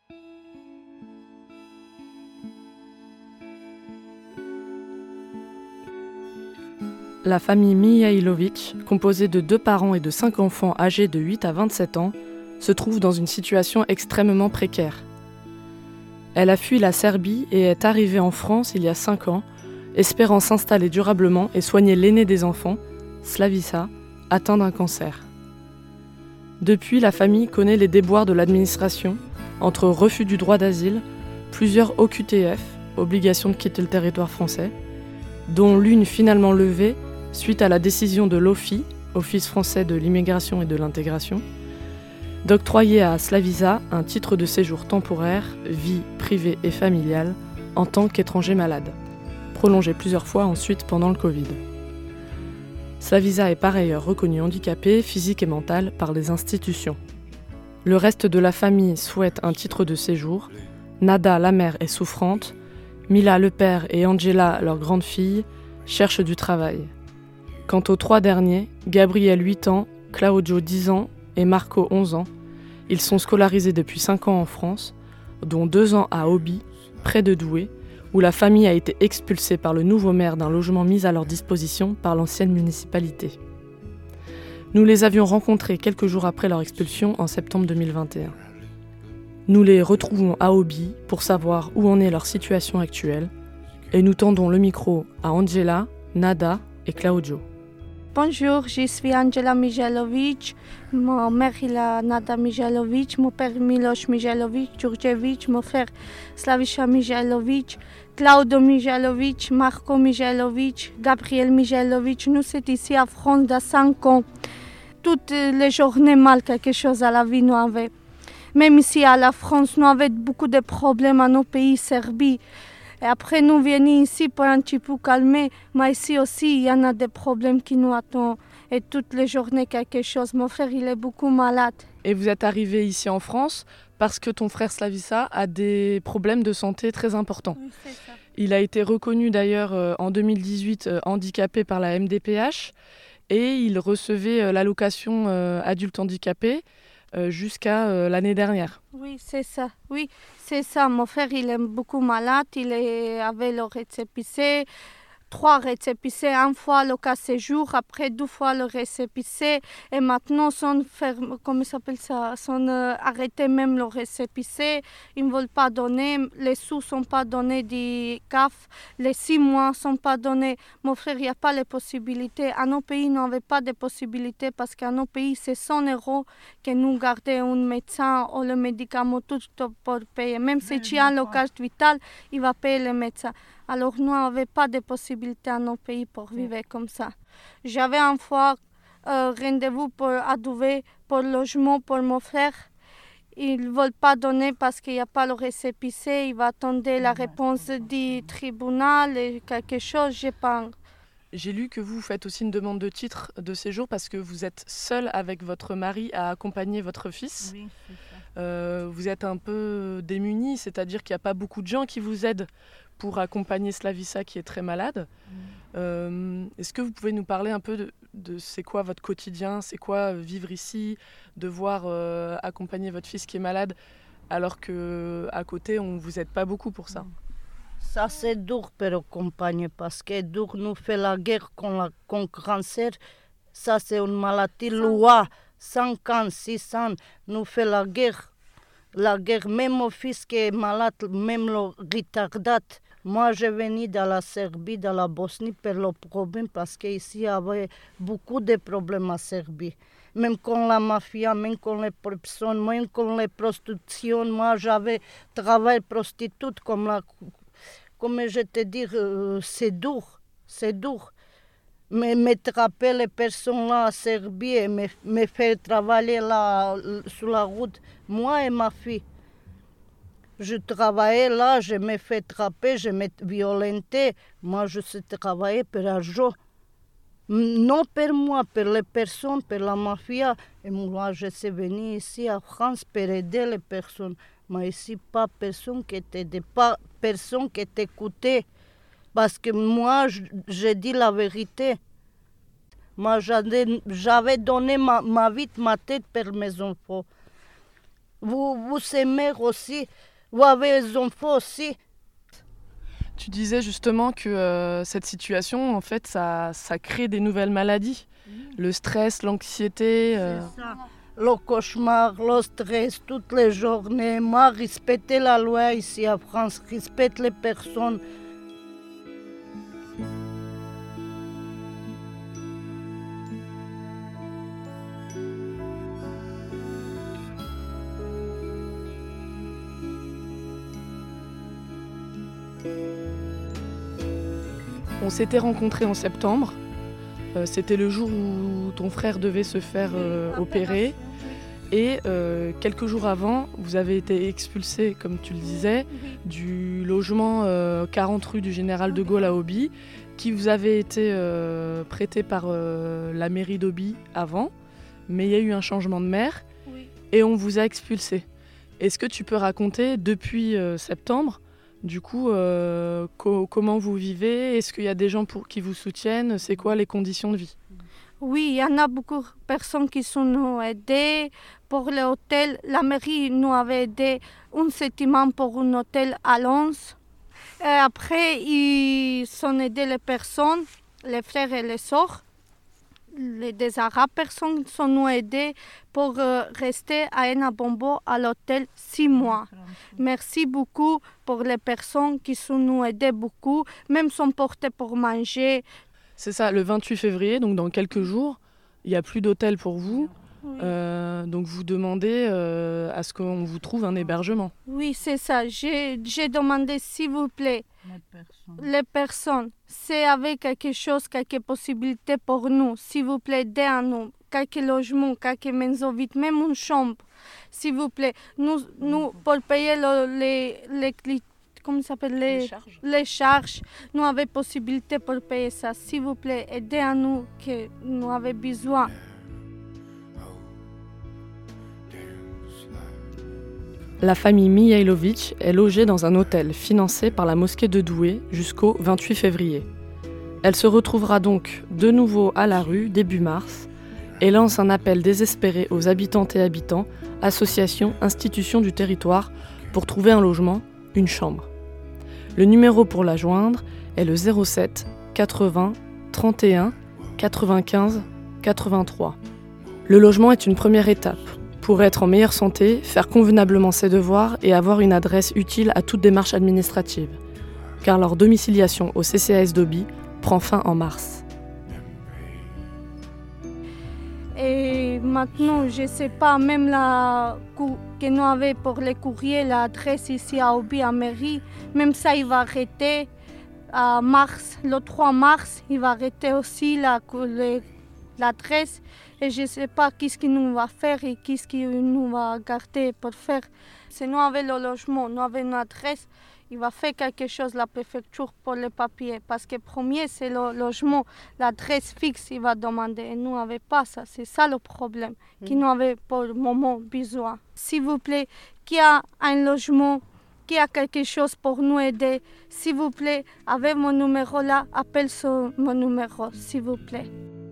La famille Mihailović, composée de 2 parents et de 5 enfants âgés de 8 à 27 ans, se trouve dans une situation extrêmement précaire. Elle a fui la Serbie et est arrivée en France il y a 5 ans, espérant s'installer durablement et soigner l'aîné des enfants, Slaviša, atteint d'un cancer. Depuis, la famille connaît les déboires de l'administration, entre refus du droit d'asile, plusieurs OQTF, obligation de quitter le territoire français, dont l'une finalement levée suite à la décision de l'OFII, Office français de l'immigration et de l'intégration, d'octroyer à Slaviša un titre de séjour temporaire, vie privée et familiale, en tant qu'étranger malade, prolongé plusieurs fois ensuite pendant le Covid. Slaviša est par ailleurs reconnu handicapé, physique et mental, par les institutions. Le reste de la famille souhaite un titre de séjour. Nada, la mère, est souffrante. Mila, le père, et Angela, leur grande fille, cherchent du travail. Quant aux 3 derniers, Gabriel 8 ans, Claudio 10 ans et Marco 11 ans, ils sont scolarisés depuis 5 ans en France, dont 2 ans à Obi, près de Douai, où la famille a été expulsée par le nouveau maire d'un logement mis à leur disposition par l'ancienne municipalité. Nous les avions rencontrés quelques jours après leur expulsion en septembre 2021. Nous les retrouvons à Obi pour savoir où en est leur situation actuelle et nous tendons le micro à Angela, Nada et Claudio. Bonjour, je suis Angela Mihailović. Ma mère est Nada Mihailović, mon père Miloš Mihailović, Đurđević, mon frère Slaviša Mihailović, Claudio Mihailović, Marco Mihailović, Gabriel Mihailović. Nous sommes ici à France de 5 ans. Toutes les journées, mal quelque chose à la vie, nous avons. Même ici à la France, nous avons beaucoup de problèmes à nos pays, Serbie. Et après, nous venons ici pour un petit peu calmer. Mais ici aussi, il y en a des problèmes qui nous attendent. Et toutes les journées, quelque chose. Mon frère, il est beaucoup malade. Et vous êtes arrivé ici en France parce que ton frère Slaviša a des problèmes de santé très importants. Oui, c'est ça. Il a été reconnu d'ailleurs en 2018 handicapé par la MDPH et il recevait l'allocation adulte handicapé jusqu'à l'année dernière. Oui, c'est ça. Oui, c'est ça. Mon frère, il est beaucoup malade. Avait le récépissé, 3 récépissés, 1 fois le cas séjour, après 2 fois le récépissé. Et maintenant, sont arrêtés même le récépissé. Ils ne veulent pas donner. Les sous ne sont pas donnés du CAF. Les 6 mois ne sont pas donnés. Mon frère, il n'y a pas les possibilités. À nos pays, nous n'avons pas de possibilités parce qu'à nos pays, c'est 100 € que nous gardons un médecin ou le médicament tout pour payer. Même si tu as le carte vitale, il va payer le médecin. Alors nous n'avions pas de possibilités à nos pays pour vivre comme ça. J'avais une fois rendez-vous à Douai pour le logement pour mon frère. Ils ne veulent pas donner parce qu'il n'y a pas le récépissé. Il va attendre la réponse du tribunal et quelque chose, je pense. J'ai lu que vous faites aussi une demande de titre de séjour parce que vous êtes seul avec votre mari à accompagner votre fils. Oui, c'est ça. Vous êtes un peu démunis, c'est-à-dire qu'il n'y a pas beaucoup de gens qui vous aident pour accompagner Slaviša qui est très malade. Est-ce que vous pouvez nous parler un peu de c'est quoi votre quotidien, c'est quoi vivre ici, devoir accompagner votre fils qui est malade alors qu'à côté on ne vous aide pas beaucoup pour ça? Ça c'est dur pour accompagner parce que dur nous fait la guerre contre le cancer. Ça c'est une maladie loi, 5 ans, 6 ans, nous fait la guerre. La guerre, même mon fils qui est malade, même le retardé. Moi, je venais de la Serbie, de la Bosnie pour le problème parce qu'ici, il y avait beaucoup de problèmes en Serbie. Même con la mafia, même con les personnes, même con les prostitutions. Moi, j'avais travaillé prostituée comme je te dis, c'est dur, c'est dur. Mais m'attraper les personnes là en Serbie et me faire travailler là, sur la route, moi et ma fille. Je travaillais là, je me fais attraper, je me violentais. Moi, je sais travailler pour l'argent. Non pour moi, pour les personnes, pour la mafia. Et moi, je suis venue ici en France pour aider les personnes. Mais ici, pas personne qui t'aidait, pas personne qui t'écoutait. Parce que moi, j'ai dit la vérité. Moi, j'avais donné ma vie, ma tête pour mes enfants. vous êtes mère aussi, vous avez des enfants aussi. Tu disais justement que cette situation, en fait, ça crée des nouvelles maladies. Le stress, l'anxiété. C'est ça. Le cauchemar, le stress, toutes les journées. Moi, respecter la loi ici en France, respecte les personnes. On s'était rencontrés en septembre. C'était le jour où ton frère devait se faire opérer. Et quelques jours avant, vous avez été expulsé, comme tu le disais, du logement 40 rue du Général de Gaulle à Oby, qui vous avait été prêté par la mairie d'Oby avant. Mais il y a eu un changement de maire et on vous a expulsé. Est-ce que tu peux raconter depuis septembre, du coup, comment vous vivez? Est-ce qu'il y a des gens qui vous soutiennent? C'est quoi les conditions de vie? Oui, il y en a beaucoup de personnes qui nous aidées. Pour l'hôtel, la mairie nous avait aidé un sentiment pour un hôtel à Lens. Et après, ils ont aidé les personnes, les frères et les sœurs. Des arabes personnes sont nous aidées pour rester à Enabombo à l'hôtel 6 mois. Merci beaucoup pour les personnes qui sont nous aidées beaucoup, même sont portées pour manger. C'est ça, le 28 février, donc dans quelques jours, il n'y a plus d'hôtel pour vous. Oui. Donc vous demandez à ce qu'on vous trouve un hébergement. Oui, c'est ça. J'ai demandé, s'il vous plaît, les personnes, c'est avec quelque chose, quelques possibilités pour nous. S'il vous plaît, aidez-nous. Quelques logements, quelques maisons vides, même une chambre. S'il vous plaît, nous pour payer comment ça s'appelle, les charges, nous avons possibilité pour payer ça. S'il vous plaît, aidez-nous, que nous avons besoin. La famille Mihailovic est logée dans un hôtel financé par la mosquée de Douai jusqu'au 28 février. Elle se retrouvera donc de nouveau à la rue début mars et lance un appel désespéré aux habitantes et habitants, associations, institutions du territoire pour trouver un logement, une chambre. Le numéro pour la joindre est le 07 80 31 95 83. Le logement est une première étape. Pour être en meilleure santé, faire convenablement ses devoirs et avoir une adresse utile à toute démarche administrative. Car leur domiciliation au CCAS d'Oby prend fin en mars. Et maintenant, je ne sais pas, même que nous avons pour les courriers, l'adresse ici à Oby, à mairie, même ça, il va arrêter à mars, le 3 mars, il va arrêter aussi l'adresse. Et je ne sais pas qu'est-ce qu'il nous va faire et qu'est-ce qu'il nous va garder pour faire. Si nous avons le logement, nous avons une adresse, il va faire quelque chose, la préfecture, pour les papiers. Parce que premier, c'est le logement, l'adresse fixe, il va demander. Et nous n'avons pas ça. C'est ça le problème qu'il nous avait pour le moment besoin. S'il vous plaît, qui a un logement, qui a quelque chose pour nous aider, s'il vous plaît, avec mon numéro là, appelle sur mon numéro, s'il vous plaît.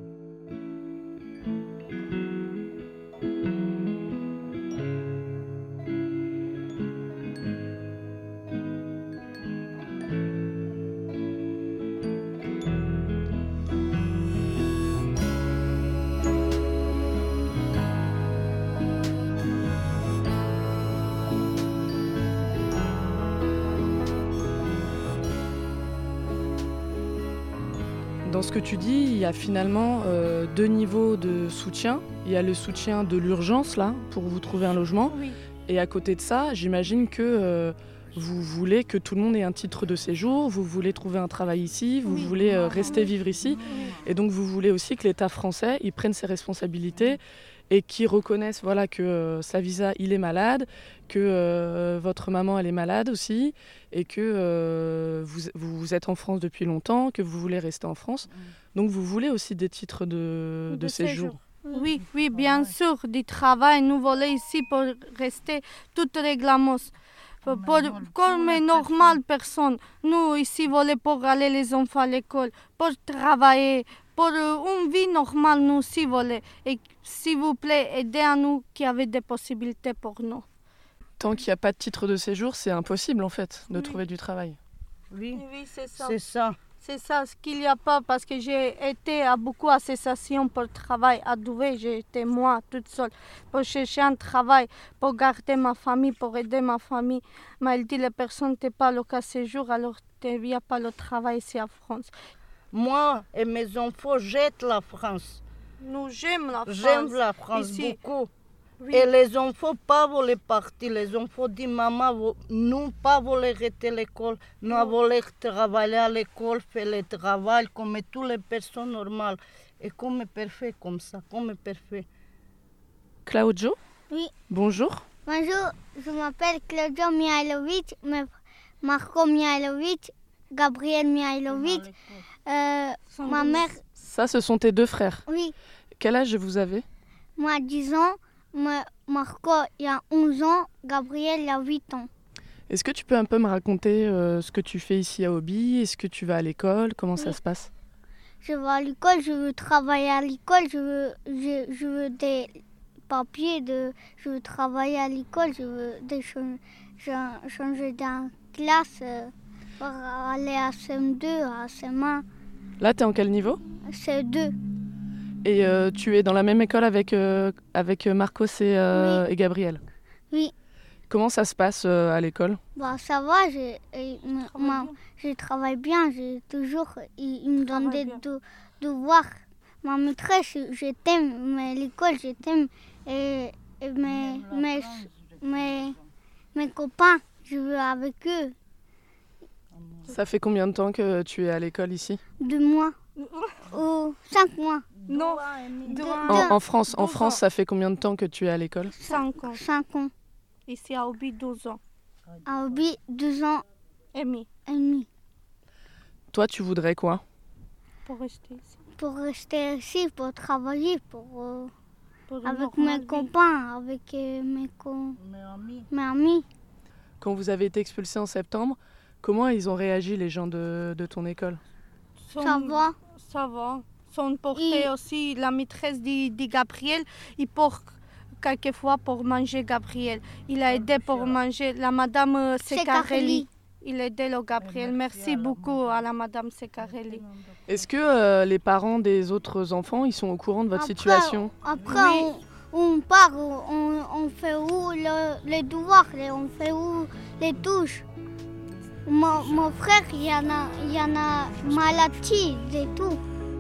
Dans ce que tu dis, il y a finalement deux niveaux de soutien. Il y a le soutien de l'urgence, là, pour vous trouver un logement. Oui. Et à côté de ça, j'imagine que vous voulez que tout le monde ait un titre de séjour, vous voulez trouver un travail ici, vous voulez rester vivre ici. Et donc vous voulez aussi que l'État français il prenne ses responsabilités et qu'il reconnaisse voilà, que Slavisa, il est malade, que votre maman, elle est malade aussi, et que vous êtes en France depuis longtemps, que vous voulez rester en France. Donc vous voulez aussi des titres de séjour. Oui, bien sûr, du travail. Nous voulons ici pour rester tout règlement. Comme une normale personne. Nous ici voulons pour aller les enfants à l'école, pour travailler, pour une vie normale, nous aussi voulons. Et s'il vous plaît, aidez-nous qui avez des possibilités pour nous. Tant qu'il n'y a pas de titre de séjour, c'est impossible en fait de trouver du travail. Oui, Oui, c'est ça. c'est ça. C'est ça, ce qu'il n'y a pas, parce que j'ai été à beaucoup à cessation pour le travail. À Douai, j'étais moi toute seule pour chercher un travail, pour garder ma famille, pour aider ma famille. Mais elle dit, les personnes n'ont pas le cas séjour, alors il n'y a pas le travail ici en France. Moi et mes enfants jettent la France. Nous, j'aime la France. J'aime la France ici. beaucoup. Oui. Et les enfants pas voulaient partir. Les enfants disent, maman, nous pas voulons arrêter l'école. Nous voulons travailler à l'école, faire le travail comme toutes les personnes normales. Et comme parfait comme ça, comme parfait. Claudio ? Oui. Bonjour. Bonjour, je m'appelle Claudio Mihailovic, Marco Mihailovic, Gabriel Mihailovic. Ma mère, Ça, ce sont tes deux frères. oui, Quel âge vous avez ? moi 10 ans, Marco il a 11 ans, Gabriel il a 8 ans. Est-ce que tu peux un peu me raconter ce que tu fais ici à Obi ? Est-ce que tu vas à l'école ? Comment ça Oui. se passe ? Je vais à l'école, je veux travailler à l'école, je veux des papiers, je veux travailler à l'école, je veux changer d'une classe pour aller à CM2, à CM1, Là, tu es en quel niveau ? CE2. Et tu es dans la même école avec Marcos et, Oui. et Gabriel. Oui. Comment ça se passe à l'école ? Bah, ça va, je travaille bien, il me donne des devoirs. Ma maîtresse, je t'aime, mais l'école, je t'aime. Et mes copains, je veux avec eux. Ça fait combien de temps que tu es à l'école ici ? 2 mois ou 5 mois, Non, En France, ça fait combien de temps que tu es à l'école ? 5 ans. 5 ans. Ici à Obi, 12 ans À Obi, 2 ans et demi et demi. Toi, tu voudrais quoi ? pour rester ici. Pour rester ici, pour travailler, Pour une avec normale mes vie. copains, avec mes amis. Quand vous avez été expulsé en septembre, comment ils ont réagi les gens de ton école ? Ça va. Ça va. Sont portés aussi, la maîtresse de Gabriel, il porte quelquefois pour manger Gabriel. Il a aidé pour manger la madame Secarelli. Il a aidé le Gabriel. Merci beaucoup à la madame Secarelli. Est-ce que les parents des autres enfants, ils sont au courant de votre situation ? Après, Oui. on part, on fait où les devoirs, on fait où les touches. Mon frère, il y en a maladie et tout.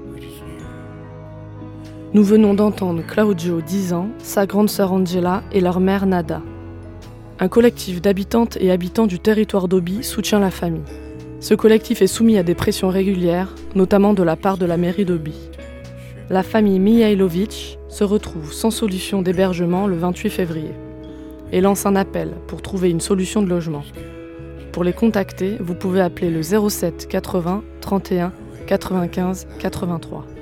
Nous venons d'entendre Claudio, 10 ans, sa grande sœur Angela et leur mère Nada. Un collectif d'habitantes et habitants du territoire d'Obi soutient la famille. Ce collectif est soumis à des pressions régulières, notamment de la part de la mairie d'Obi. La famille Mihailovic se retrouve sans solution d'hébergement le 28 février et lance un appel pour trouver une solution de logement. Pour les contacter, vous pouvez appeler le 07 80 31 95 83.